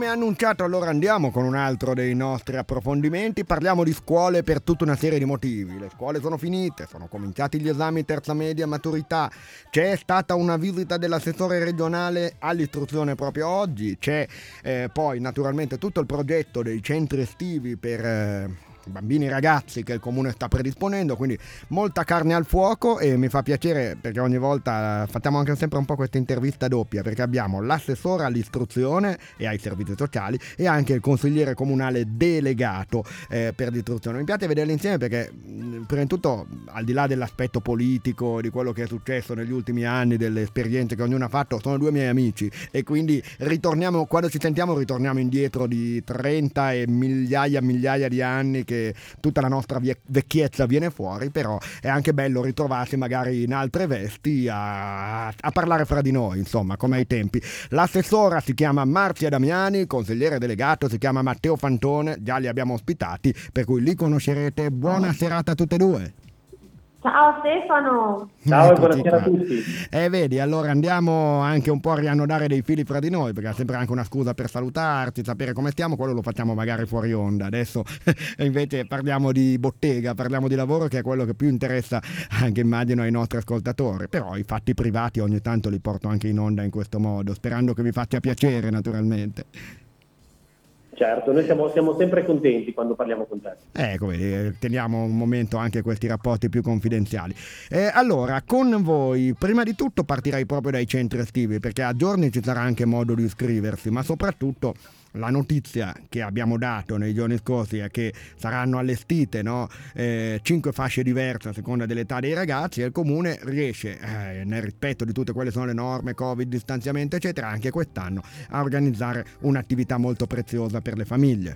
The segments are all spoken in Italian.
Come annunciato, allora andiamo con un altro dei nostri approfondimenti. Parliamo di scuole per tutta una serie di motivi. Le scuole sono finite, sono cominciati gli esami terza media, maturità. C'è stata una visita dell'assessore regionale all'istruzione proprio oggi. C'è poi naturalmente tutto il progetto dei centri estivi per bambini e ragazzi che il comune sta predisponendo, quindi molta carne al fuoco. E mi fa piacere perché ogni volta facciamo anche sempre un po' questa intervista doppia, perché abbiamo l'assessore all'istruzione e ai servizi sociali e anche il consigliere comunale delegato per l'istruzione. Mi piace vederli insieme perché prima di tutto, al di là dell'aspetto politico, di quello che è successo negli ultimi anni, delle esperienze che ognuno ha fatto, sono due miei amici e quindi ritorniamo, quando ci sentiamo ritorniamo indietro di 30 e migliaia di anni, che tutta la nostra vecchiezza viene fuori. Però è anche bello ritrovarsi magari in altre vesti a parlare fra di noi, insomma, come ai tempi. L'assessora si chiama Marzia Damiani, il consigliere delegato si chiama Matteo Fantone, già li abbiamo ospitati, per cui li conoscerete. Buona serata a tutte e due. Ciao Stefano! Ciao e Eccoci buonasera a qua. tutti. Vedi, allora andiamo anche un po' a riannodare dei fili fra di noi, perché è sempre anche una scusa per salutarci, sapere come stiamo. Quello lo facciamo magari fuori onda. Adesso invece parliamo di bottega, parliamo di lavoro, che è quello che più interessa anche, immagino, ai nostri ascoltatori. Però i fatti privati ogni tanto li porto anche in onda in questo modo, sperando che vi faccia piacere, naturalmente. Certo, noi siamo sempre contenti quando parliamo con te. Ecco, vedi, teniamo un momento anche questi rapporti più confidenziali. Allora, con voi, prima di tutto partirei proprio dai centri estivi, perché a giorni ci sarà anche modo di iscriversi, ma soprattutto la notizia che abbiamo dato nei giorni scorsi è che saranno allestite, no, 5 fasce diverse a seconda dell'età dei ragazzi, e il comune riesce, nel rispetto di tutte quelle che sono le norme Covid, distanziamento eccetera, anche quest'anno a organizzare un'attività molto preziosa per le famiglie.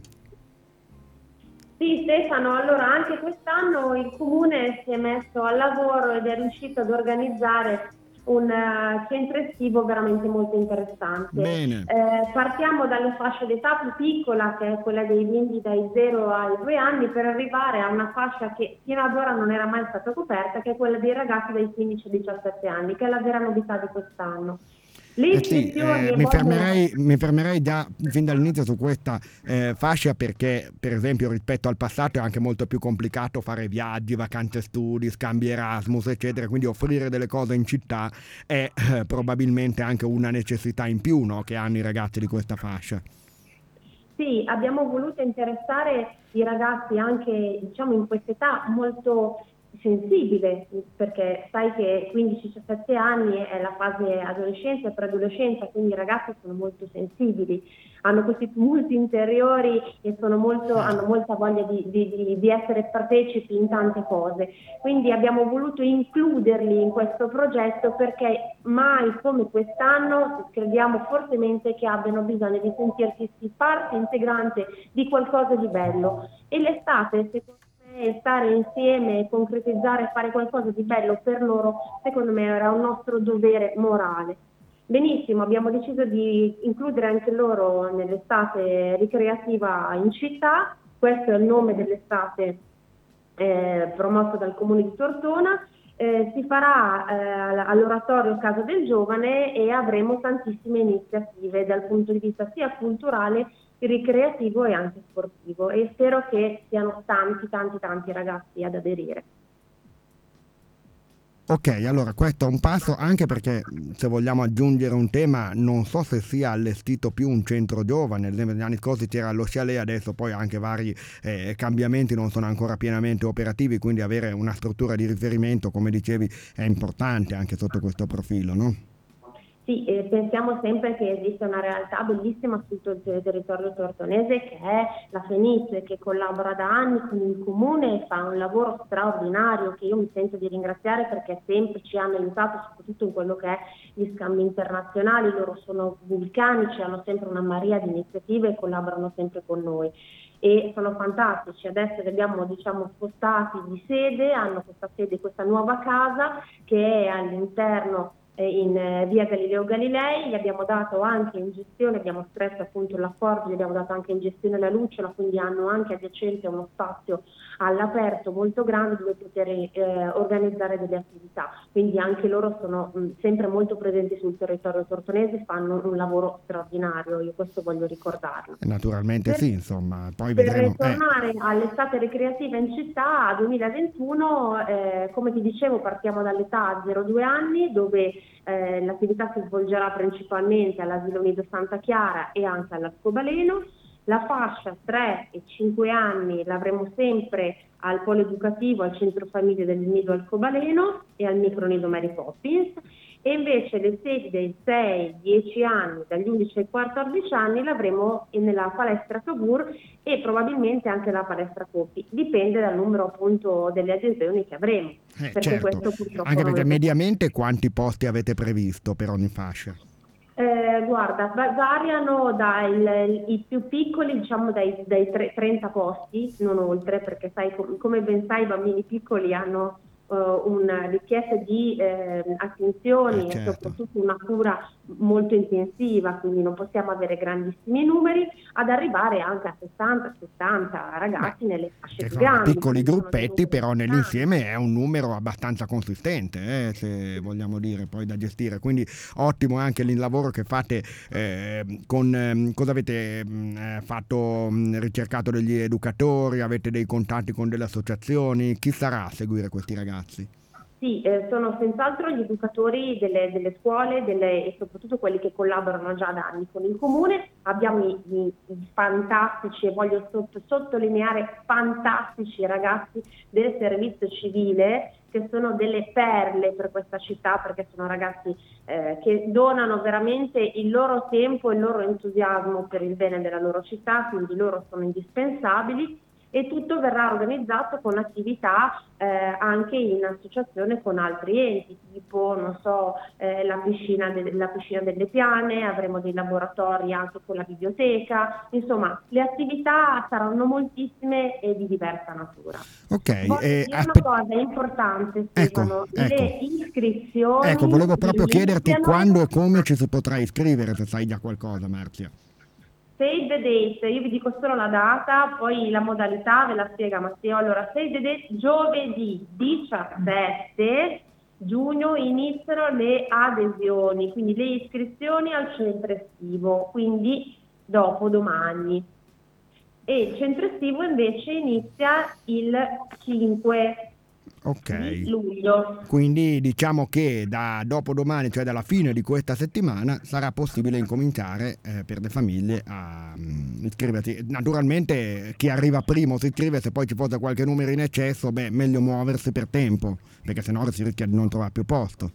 Sì Stefano, allora anche quest'anno il comune si è messo al lavoro ed è riuscito ad organizzare un centro estivo veramente molto interessante. Bene. Partiamo dalle fasce d'età più piccola, che è quella dei bimbi dai 0 ai 2 anni, per arrivare a una fascia che fino ad ora non era mai stata coperta, che è quella dei ragazzi dai 15 ai 17 anni, che è la vera novità di quest'anno. Le Sì, iscrizioni mi fermerei già fin dall'inizio su questa fascia, perché per esempio rispetto al passato è anche molto più complicato fare viaggi, vacanze studi, scambi Erasmus eccetera, quindi offrire delle cose in città è probabilmente anche una necessità in più, no, che hanno i ragazzi di questa fascia. Sì, abbiamo voluto interessare i ragazzi anche, diciamo, in quest'età molto sensibile, perché sai che 15-17 anni è la fase adolescenza e preadolescenza, quindi i ragazzi sono molto sensibili, hanno questi tumulti interiori e hanno molta voglia di essere partecipi in tante cose. Quindi abbiamo voluto includerli in questo progetto perché mai come quest'anno crediamo fortemente che abbiano bisogno di sentirsi parte integrante di qualcosa di bello. E l'estate, secondo me, stare insieme e concretizzare, fare qualcosa di bello per loro, secondo me era un nostro dovere morale. Benissimo, abbiamo deciso di includere anche loro nell'estate ricreativa in città. Questo è il nome dell'estate promosso dal Comune di Tortona. Si farà all'oratorio Casa del Giovane e avremo tantissime iniziative dal punto di vista sia culturale, ricreativo e anche sportivo, e spero che siano tanti ragazzi ad aderire. Ok, allora questo è un passo, anche perché se vogliamo aggiungere un tema, non so se sia allestito più un centro giovane. Negli anni scorsi c'era lo chalet, adesso poi anche vari cambiamenti non sono ancora pienamente operativi, quindi avere una struttura di riferimento, come dicevi, è importante anche sotto questo profilo, no? Sì, pensiamo sempre che esiste una realtà bellissima sul territorio tortonese, che è la Fenice, che collabora da anni con il comune e fa un lavoro straordinario, che io mi sento di ringraziare perché sempre ci hanno aiutato, soprattutto in quello che è gli scambi internazionali. Loro sono vulcanici, hanno sempre una marea di iniziative e collaborano sempre con noi. E sono fantastici. Adesso li abbiamo, diciamo, spostati di sede, hanno questa sede, questa nuova casa che è all'interno in via Galileo Galilei, gli abbiamo dato anche in gestione, abbiamo stretto appunto l'accordo, gli abbiamo dato anche in gestione la lucciola, quindi hanno anche adiacente uno spazio all'aperto molto grande dove poter organizzare delle attività, quindi anche loro sono sempre molto presenti sul territorio tortonese, fanno un lavoro straordinario, io questo voglio ricordarlo. Naturalmente sì, insomma, poi Per vedremo. ritornare all'estate ricreativa in città 2021, come ti dicevo, partiamo dall'età 0-2 anni, dove l'attività si svolgerà principalmente all'Asilo Nido Santa Chiara e anche all'Arcobaleno. La fascia 3 e 5 anni l'avremo sempre al polo educativo, al centro famiglie del Nido Arcobaleno e al micronido Mary Poppins, e invece le sedi dei 6-10 anni, dagli 11 ai 14 anni, l'avremo nella palestra Cavour e probabilmente anche nella palestra Coppi, dipende dal numero appunto delle adesioni che avremo. Perché Certo, questo purtroppo anche perché non è mediamente quanti posti avete previsto per ogni fascia? Guarda, variano i più piccoli, diciamo dai 30 posti, non oltre, perché sai, come ben sai, i bambini piccoli hanno una richiesta di attenzioni e Certo. soprattutto una cura molto intensiva, quindi non possiamo avere grandissimi numeri, ad arrivare anche a 60-70 ragazzi nelle fasce Che più sono grandi. piccoli gruppetti, però importanti. nell'insieme è un numero abbastanza consistente, se vogliamo dire, poi da gestire. Quindi ottimo anche il lavoro che fate con cosa avete fatto, ricercato degli educatori, avete dei contatti con delle associazioni, chi sarà a seguire questi ragazzi? Sì, sono senz'altro gli educatori delle scuole e soprattutto quelli che collaborano già da anni con il comune. Abbiamo i fantastici, e voglio sottolineare fantastici ragazzi del servizio civile, che sono delle perle per questa città, perché sono ragazzi che donano veramente il loro tempo e il loro entusiasmo per il bene della loro città, quindi loro sono indispensabili. E tutto verrà organizzato con attività anche in associazione con altri enti, tipo non so, la piscina delle Piane, avremo dei laboratori anche con la biblioteca, insomma le attività saranno moltissime e di diversa natura. Ok, Voglio dire una cosa importante, Stefano, ecco. le iscrizioni. Ecco, volevo proprio chiederti iniziano quando e come ci si potrà iscrivere, se sai già qualcosa, Marzia. Save the date, io vi dico solo la data, poi la modalità ve la spiega Matteo. Allora, save the date, giovedì 17 giugno iniziano le adesioni, quindi le iscrizioni al centro estivo, quindi dopo domani. E il centro estivo invece inizia il 5 di luglio. Quindi diciamo che da dopodomani, cioè dalla fine di questa settimana, sarà possibile incominciare per le famiglie a iscriversi. Naturalmente chi arriva primo si iscrive, se poi ci fosse qualche numero in eccesso, meglio muoversi per tempo, perché sennò si rischia di non trovare più posto.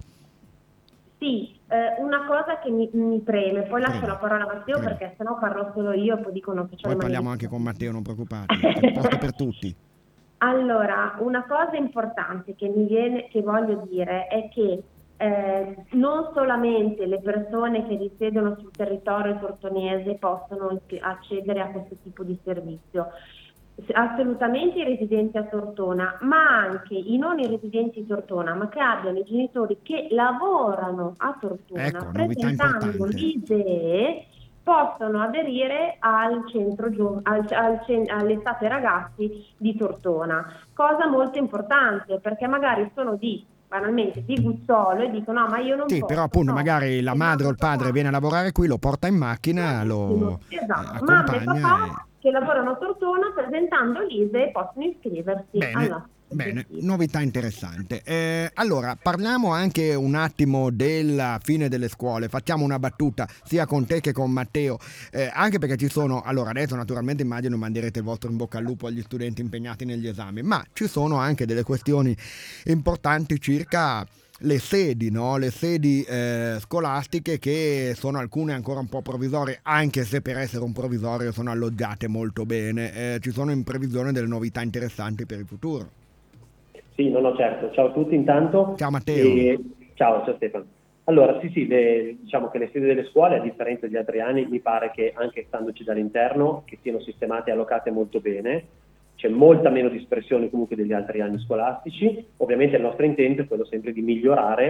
Sì, una cosa che mi preme, poi lascio la parola a Matteo perché sennò parlo solo io e poi dicono che c'è poi parliamo anche con Matteo, non preoccupate, c'è posto per tutti. Allora, una cosa importante che voglio dire è che non solamente le persone che risiedono sul territorio tortonese possono accedere a questo tipo di servizio, assolutamente i residenti a Tortona, ma anche i non residenti a Tortona, ma che abbiano i genitori che lavorano a Tortona, presentando l'ISEE, possono aderire al centro all'estate ragazzi di Tortona, cosa molto importante perché magari sono banalmente di Guzzolo e dicono no, ma io non posso. Sì, però appunto magari la madre o il padre viene a lavorare qui, lo porta in macchina, lo accompagna. Mamma e papà che lavorano a Tortona presentando l'ISEE possono iscriversi alla Bene, novità interessante. Allora, parliamo anche un attimo della fine delle scuole, facciamo una battuta sia con te che con Matteo, anche perché ci sono, allora adesso naturalmente immagino manderete il vostro in bocca al lupo agli studenti impegnati negli esami, ma ci sono anche delle questioni importanti circa le sedi, no? Le sedi scolastiche, che sono alcune ancora un po' provvisorie, anche se per essere un provvisorio sono alloggiate molto bene. Ci sono in previsione delle novità interessanti per il futuro. Sì, no, certo. Ciao a tutti intanto. Ciao Matteo. Ciao Stefano. Allora, sì, diciamo che le sedi delle scuole, a differenza degli altri anni, mi pare che anche standoci dall'interno, che siano sistemate e allocate molto bene. C'è molta meno dispersione comunque degli altri anni scolastici. Ovviamente il nostro intento è quello sempre di migliorare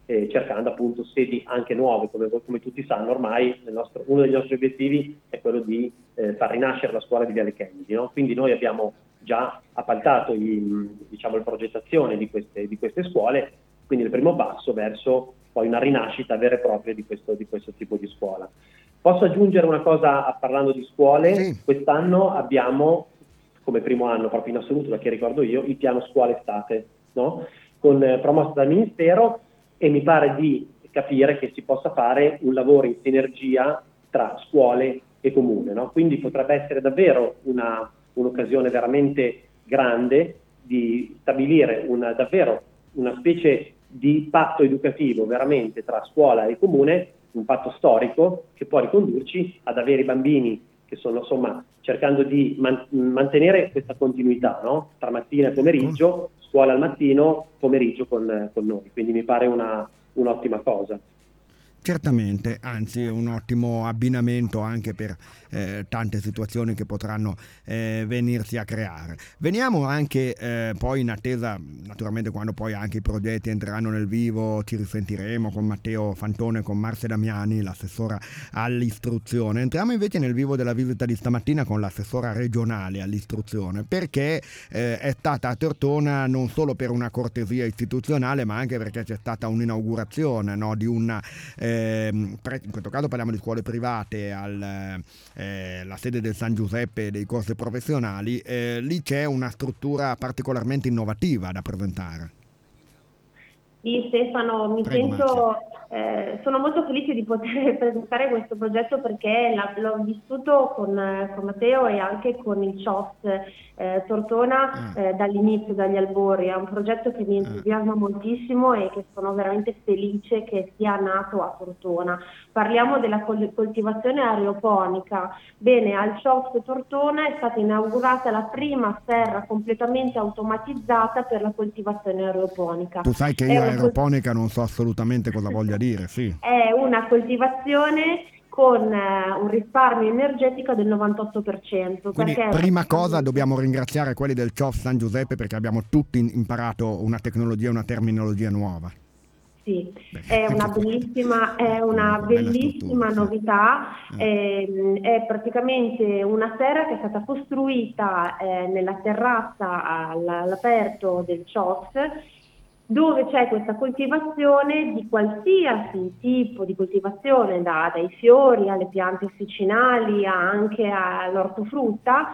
cercando appunto sedi anche nuove, come tutti sanno ormai uno degli nostri obiettivi è quello di far rinascere la scuola di Viale Kennedy, no? Quindi noi abbiamo già appaltato la progettazione di queste scuole, quindi il primo passo verso poi una rinascita vera e propria di questo tipo di scuola. Posso aggiungere una cosa parlando di scuole? Sì. Quest'anno abbiamo, come primo anno proprio in assoluto, da che ricordo io, il piano scuola estate, no? Promosso dal Ministero, e mi pare di capire che si possa fare un lavoro in sinergia tra scuole e comune, no? Quindi potrebbe essere davvero un'occasione veramente grande di stabilire davvero una specie di patto educativo veramente tra scuola e comune, un patto storico che può ricondurci ad avere i bambini che sono insomma cercando di mantenere questa continuità, no? Tra mattina e pomeriggio, scuola al mattino, pomeriggio con noi, quindi mi pare un'ottima cosa. Certamente, anzi è un ottimo abbinamento anche per tante situazioni che potranno venirsi a creare. Veniamo anche poi in attesa, naturalmente quando poi anche i progetti entreranno nel vivo, ci risentiremo con Matteo Fantone e con Marzia Damiani, l'assessora all'istruzione. Entriamo invece nel vivo della visita di stamattina con l'assessora regionale all'istruzione, perché è stata a Tortona non solo per una cortesia istituzionale, ma anche perché c'è stata un'inaugurazione, no, di una in questo caso parliamo di scuole private la sede del San Giuseppe e dei corsi professionali. Lì c'è una struttura particolarmente innovativa da presentare. Sì, Stefano, sono molto felice di poter presentare questo progetto perché l'ho vissuto con Matteo e anche con il CIOS Tortona dall'inizio, dagli albori. È un progetto che mi entusiasma moltissimo e che sono veramente felice che sia nato a Tortona. Parliamo della coltivazione aeroponica. Bene, al CIOS Tortona è stata inaugurata la prima serra completamente automatizzata per la coltivazione aeroponica. Tu sai che io aeroponica non so assolutamente cosa voglia dire, sì. È una coltivazione con un risparmio energetico del 98%. Quindi prima cosa dobbiamo ringraziare quelli del CIOS San Giuseppe perché abbiamo tutti imparato una tecnologia, una terminologia nuova. Sì, è una bellissima novità, è praticamente una serra che è stata costruita nella terrazza all'aperto del CIOS, dove c'è questa coltivazione di qualsiasi tipo di coltivazione, dai fiori alle piante officinali anche all'ortofrutta.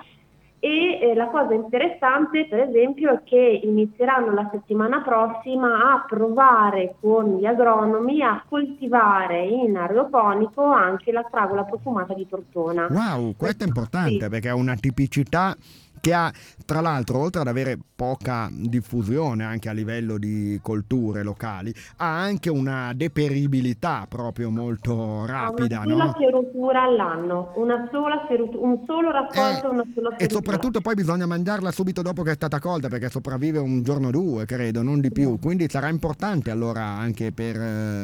E la cosa interessante, per esempio, è che inizieranno la settimana prossima a provare con gli agronomi a coltivare in aeroponico anche la fragola profumata di Tortona. Wow, questo è importante, sì, perché è una tipicità che ha, tra l'altro, oltre ad avere poca diffusione anche a livello di colture locali, ha anche una deperibilità proprio molto rapida. Una sola fioritura all'anno, un solo raccolto, una sola fioritura. E soprattutto poi bisogna mangiarla subito dopo che è stata colta, perché sopravvive un giorno o due, credo, non di più. Quindi sarà importante allora anche per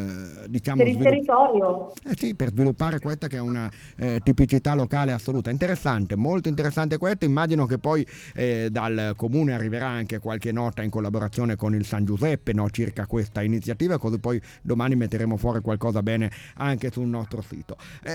per il territorio. Sì, per sviluppare questa che è una tipicità locale assoluta. Interessante, molto interessante questo. Immagino che poi dal comune arriverà anche qualche nota in collaborazione con il San Giuseppe, no, circa questa iniziativa, così poi domani metteremo fuori qualcosa bene anche sul nostro sito.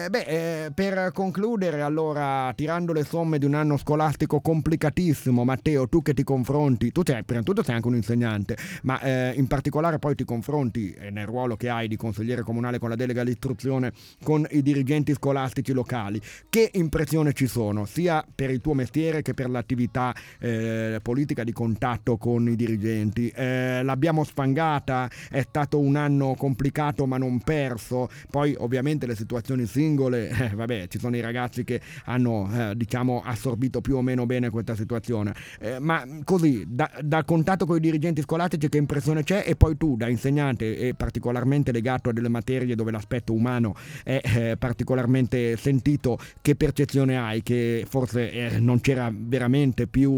Per concludere, allora, tirando le somme di un anno scolastico complicatissimo, Matteo, tu che ti confronti, prima di tutto sei anche un insegnante, ma in particolare poi ti confronti nel ruolo che hai di consigliere comunale con la delega all'istruzione con i dirigenti scolastici locali. Che impressione ci sono, sia per il tuo mestiere che per l'attività politica di contatto con i dirigenti? L'abbiamo sfangata, è stato un anno complicato ma non perso, poi ovviamente le situazioni singole, ci sono i ragazzi che hanno assorbito più o meno bene questa situazione, ma così da contatto con i dirigenti scolastici che impressione c'è? E poi tu da insegnante e particolarmente legato a delle materie dove l'aspetto umano è particolarmente sentito, che percezione hai? Che forse non c'era veramente più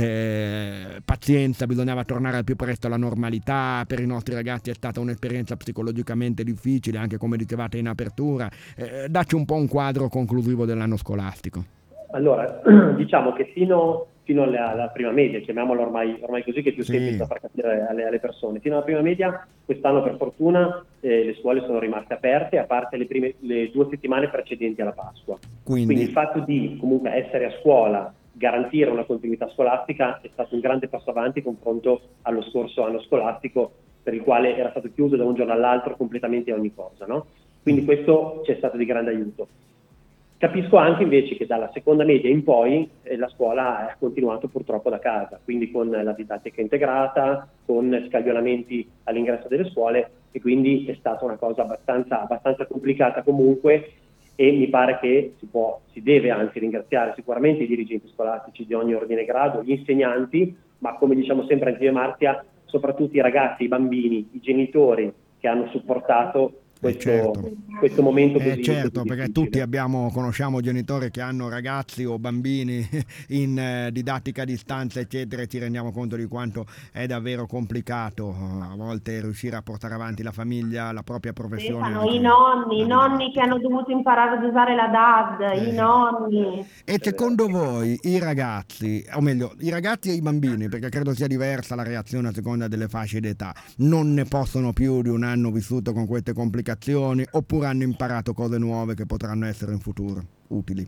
pazienza, bisognava tornare al più presto alla normalità, per i nostri ragazzi è stata un'esperienza psicologicamente difficile, anche come dicevate in apertura. Dacci un po' un quadro conclusivo dell'anno scolastico. Allora, diciamo che fino alla prima media, chiamiamola ormai così, che è più semplice da far capire alle persone, fino alla prima media quest'anno per fortuna le scuole sono rimaste aperte, a parte le 2 settimane precedenti alla Pasqua. Quindi il fatto di comunque essere a scuola, garantire una continuità scolastica è stato un grande passo avanti confronto allo scorso anno scolastico, per il quale era stato chiuso da un giorno all'altro completamente ogni cosa, no? Quindi questo ci è stato di grande aiuto. Capisco anche invece che dalla seconda media in poi la scuola ha continuato purtroppo da casa, quindi con la didattica integrata, con scaglionamenti all'ingresso delle scuole, e quindi è stata una cosa abbastanza complicata comunque, e mi pare che si deve anzi ringraziare sicuramente i dirigenti scolastici di ogni ordine e grado, gli insegnanti, ma come diciamo sempre anche io e Marzia, soprattutto i ragazzi, i bambini, i genitori che hanno supportato questo momento così, certo, così perché tutti conosciamo genitori che hanno ragazzi o bambini in didattica a distanza eccetera, e ci rendiamo conto di quanto è davvero complicato a volte riuscire a portare avanti la famiglia, la propria professione. I nonni che hanno dovuto imparare ad usare la DAD, i nonni. E secondo voi i ragazzi, o meglio i ragazzi e i bambini, perché credo sia diversa la reazione a seconda delle fasce d'età, non ne possono più di un anno vissuto con queste complicazioni, oppure hanno imparato cose nuove che potranno essere in futuro utili?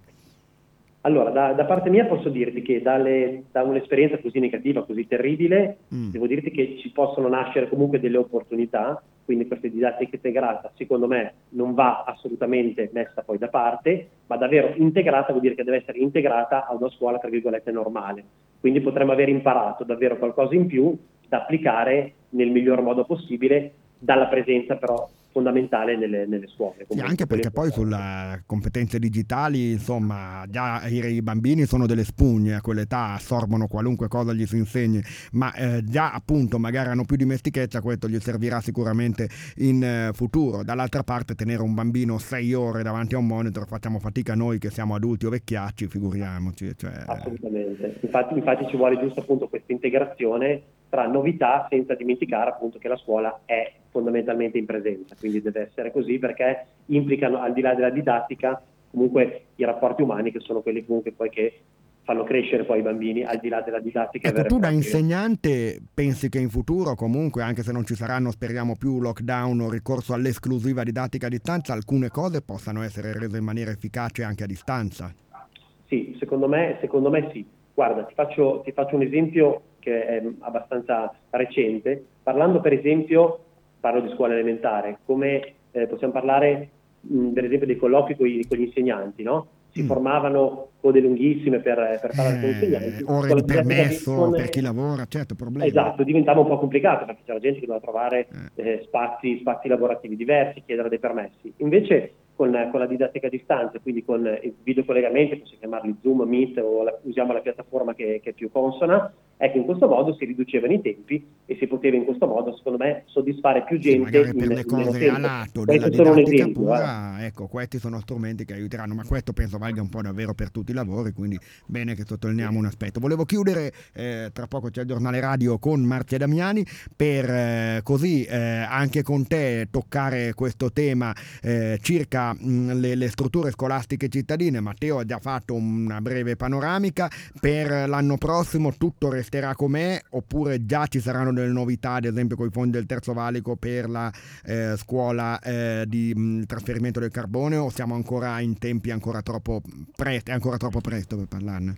Allora, da parte mia posso dirti che da un'esperienza così negativa, così terribile, devo dirti che ci possono nascere comunque delle opportunità, quindi questa didattica integrata secondo me non va assolutamente messa poi da parte, ma davvero integrata vuol dire che deve essere integrata a una scuola tra virgolette normale, quindi potremmo aver imparato davvero qualcosa in più da applicare nel miglior modo possibile, dalla presenza però fondamentale nelle scuole. Sì, anche perché poi sulle competenze digitali, insomma, già i bambini sono delle spugne, a quell'età assorbono qualunque cosa gli si insegni, ma già appunto magari hanno più dimestichezza, questo gli servirà sicuramente in futuro. Dall'altra parte tenere un bambino 6 ore davanti a un monitor, facciamo fatica noi che siamo adulti o vecchiacci, figuriamoci. Assolutamente, infatti ci vuole giusto appunto questa integrazione tra novità, senza dimenticare appunto che la scuola è fondamentalmente in presenza, quindi deve essere così, perché implicano, al di là della didattica, comunque i rapporti umani, che sono quelli comunque poi che fanno crescere poi i bambini, al di là della didattica. Ecco, tu da insegnante pensi che in futuro comunque, anche se non ci saranno, speriamo, più lockdown o ricorso all'esclusiva didattica a distanza, alcune cose possano essere rese in maniera efficace anche a distanza? Sì, secondo me sì. Guarda, ti faccio un esempio che è abbastanza recente, parlando per esempio, parlo di scuola elementare, come possiamo parlare per esempio dei colloqui con gli insegnanti, no? Si formavano code lunghissime per parlare con gli insegnanti. Ore di permesso per chi lavora, certo, problema. Esatto, diventava un po' complicato perché c'era gente che doveva trovare spazi lavorativi diversi, chiedere dei permessi. Invece con la didattica a distanza, quindi con i videocollegamenti, possiamo chiamarli Zoom, Meet, o usiamo la piattaforma che è più consona, ecco, in questo modo si riducevano i tempi e si poteva in questo modo, secondo me, soddisfare più gente. Magari per le cose a lato della didattica pura, ecco, questi sono strumenti che aiuteranno, ma questo penso valga un po' davvero per tutti i lavori, quindi bene che sottolineiamo un aspetto. Volevo chiudere, tra poco c'è il giornale radio con Marzia Damiani, per così anche con te toccare questo tema circa le strutture scolastiche cittadine. Matteo ha già fatto una breve panoramica. Per l'anno prossimo tutto resterà com'è, oppure già ci saranno delle novità, ad esempio con i fondi del Terzo Valico per la scuola di trasferimento del carbone, o siamo ancora in tempi ancora troppo presto per parlarne?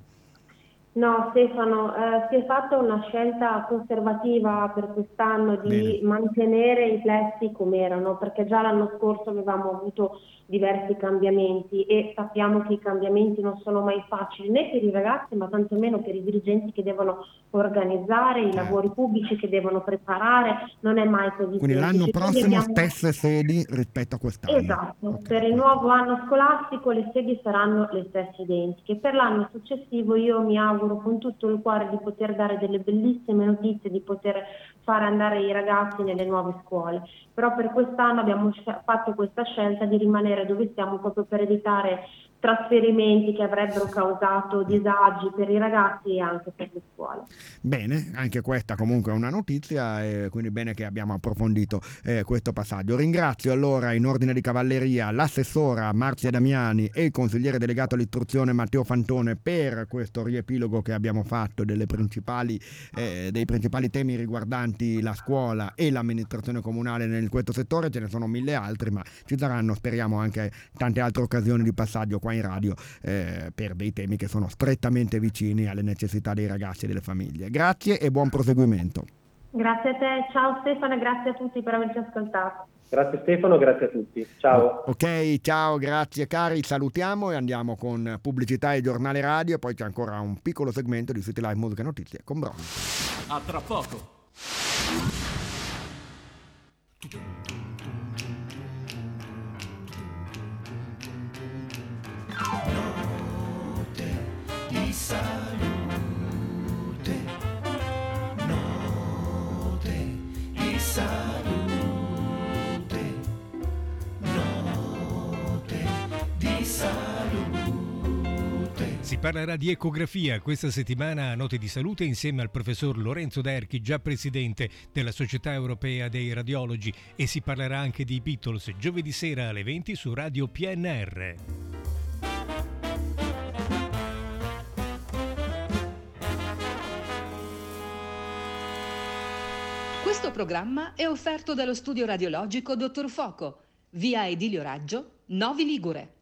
No, Stefano, si è fatta una scelta conservativa per quest'anno di mantenere i plessi come erano, perché già l'anno scorso avevamo avuto diversi cambiamenti e sappiamo che i cambiamenti non sono mai facili né per i ragazzi, ma tantomeno per i dirigenti che devono organizzare i lavori pubblici, che devono preparare, non è mai così. Quindi l'anno prossimo stesse sedi rispetto a quest'anno. Esatto, okay. Per il nuovo anno scolastico le sedi saranno le stesse identiche. Per l'anno successivo io mi auguro con tutto il cuore di poter dare delle bellissime notizie, di poter fare andare i ragazzi nelle nuove scuole, però per quest'anno abbiamo fatto questa scelta di rimanere dove siamo, proprio per evitare trasferimenti che avrebbero causato disagi per i ragazzi e anche per le scuole. Bene, anche questa comunque è una notizia, quindi bene che abbiamo approfondito questo passaggio. Ringrazio allora in ordine di cavalleria l'assessora Marzia Damiani e il consigliere delegato all'istruzione Matteo Fantone per questo riepilogo che abbiamo fatto dei principali temi riguardanti la scuola e l'amministrazione comunale in questo settore. Ce ne sono mille altri, ma ci saranno, speriamo, anche tante altre occasioni di passaggio qua in radio per dei temi che sono strettamente vicini alle necessità dei ragazzi e delle famiglie. Grazie e buon proseguimento. Grazie a te, ciao Stefano, grazie a tutti per averci ascoltato. Grazie Stefano, grazie a tutti. Ciao. Ok, ciao, grazie cari, salutiamo e andiamo con pubblicità e giornale radio, e poi c'è ancora un piccolo segmento di City Live Musica e Notizie con Broni. A tra poco. Di salute, note di salute, note di salute. Si parlerà di ecografia questa settimana a Note di Salute insieme al professor Lorenzo Derchi, già presidente della Società Europea dei Radiologi, e si parlerà anche di Beatles giovedì sera alle 20 su Radio PNR. Questo programma è offerto dallo studio radiologico Dottor Foco, via Edilio Raggio, Novi Ligure.